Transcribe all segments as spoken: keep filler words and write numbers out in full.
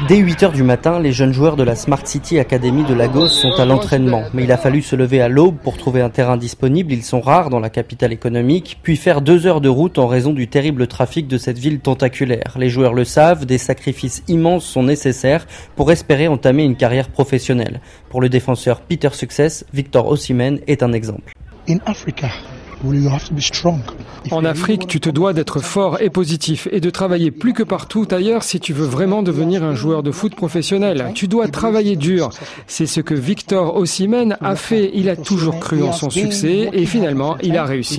Dès huit heures du matin, les jeunes joueurs de la Smart City Academy de Lagos sont à l'entraînement. Mais il a fallu se lever à l'aube pour trouver un terrain disponible, ils sont rares dans la capitale économique, puis faire deux heures de route en raison du terrible trafic de cette ville tentaculaire. Les joueurs le savent, des sacrifices immenses sont nécessaires pour espérer entamer une carrière professionnelle. Pour le défenseur Peter Success, Victor Osimhen est un exemple. In Africa, you have to be strong. En Afrique, tu te dois d'être fort et positif et de travailler plus que partout ailleurs si tu veux vraiment devenir un joueur de foot professionnel. Tu dois travailler dur. C'est ce que Victor Osimhen a fait. Il a toujours cru en son succès et finalement, il a réussi.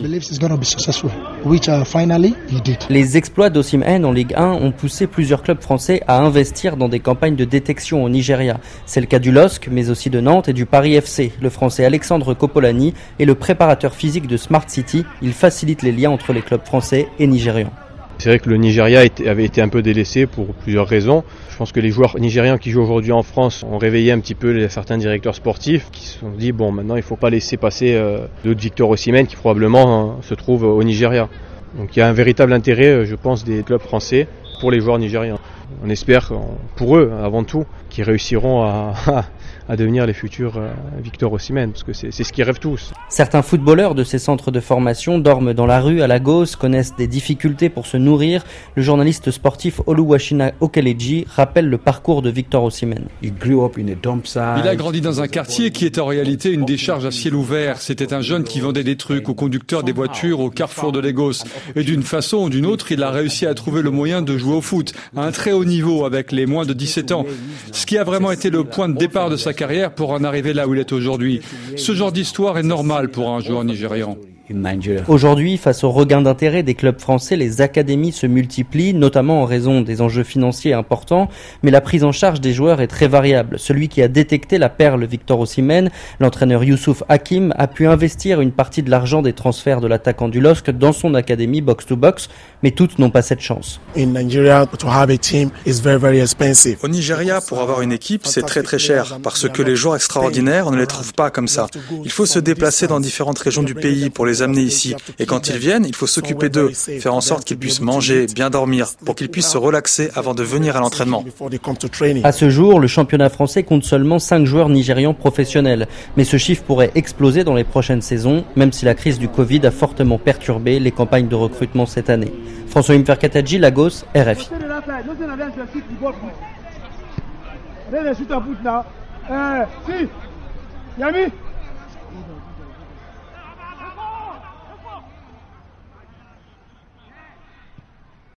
Les exploits d'Osimhen en Ligue un ont poussé plusieurs clubs français à investir dans des campagnes de détection au Nigeria. C'est le cas du L O S C, mais aussi de Nantes et du Paris F C. Le Français Alexandre Copolani est le préparateur physique de Smart City. Il facilite les liens entre les clubs français et nigérians. C'est vrai que le Nigeria avait été un peu délaissé pour plusieurs raisons. Je pense que les joueurs nigérians qui jouent aujourd'hui en France ont réveillé un petit peu les, certains directeurs sportifs qui se sont dit bon maintenant il ne faut pas laisser passer euh, d'autres Victor Osimhen qui probablement hein, se trouve au Nigeria. Donc il y a un véritable intérêt je pense des clubs français pour les joueurs nigérians. On espère pour eux avant tout qu'ils réussiront à, à devenir les futurs Victor Osimhen, parce que c'est, c'est ce qu'ils rêvent tous. Certains footballeurs de ces centres de formation dorment dans la rue à Lagos, connaissent des difficultés pour se nourrir. Le journaliste sportif Oluwashina Okeleji rappelle le parcours de Victor Osimhen. Il a grandi dans un quartier qui est en réalité une décharge à ciel ouvert. C'était un jeune qui vendait des trucs aux conducteurs des voitures au carrefour de Lagos. Et d'une façon ou d'une autre, il a réussi à trouver le moyen de jouer au foot à un très haut niveau avec les moins de dix-sept ans. Ce qui a vraiment été le point de départ de sa carrière pour en arriver là où il est aujourd'hui. Ce genre d'histoire est normal pour un joueur nigérian. Aujourd'hui, face au regain d'intérêt des clubs français, les académies se multiplient, notamment en raison des enjeux financiers importants, mais la prise en charge des joueurs est très variable. Celui qui a détecté la perle Victor Osimhen, l'entraîneur Youssouf Hakim, a pu investir une partie de l'argent des transferts de l'attaquant du L O S C dans son académie box-to-box, mais toutes n'ont pas cette chance. In Nigeria, to have a team is very, very expensive. Au Nigeria, pour avoir une équipe, c'est très très cher, parce que les joueurs extraordinaires, on ne les trouve pas comme ça. Il faut se déplacer dans différentes régions du pays pour les amener ici. Et quand ils viennent, il faut s'occuper d'eux, faire en sorte qu'ils puissent manger, bien dormir, pour qu'ils puissent se relaxer avant de venir à l'entraînement. À ce jour, le championnat français compte seulement cinq joueurs nigérians professionnels. Mais ce chiffre pourrait exploser dans les prochaines saisons, même si la crise du Covid a fortement perturbé les campagnes de recrutement cette année. François Imferkataji, Lagos, R F I.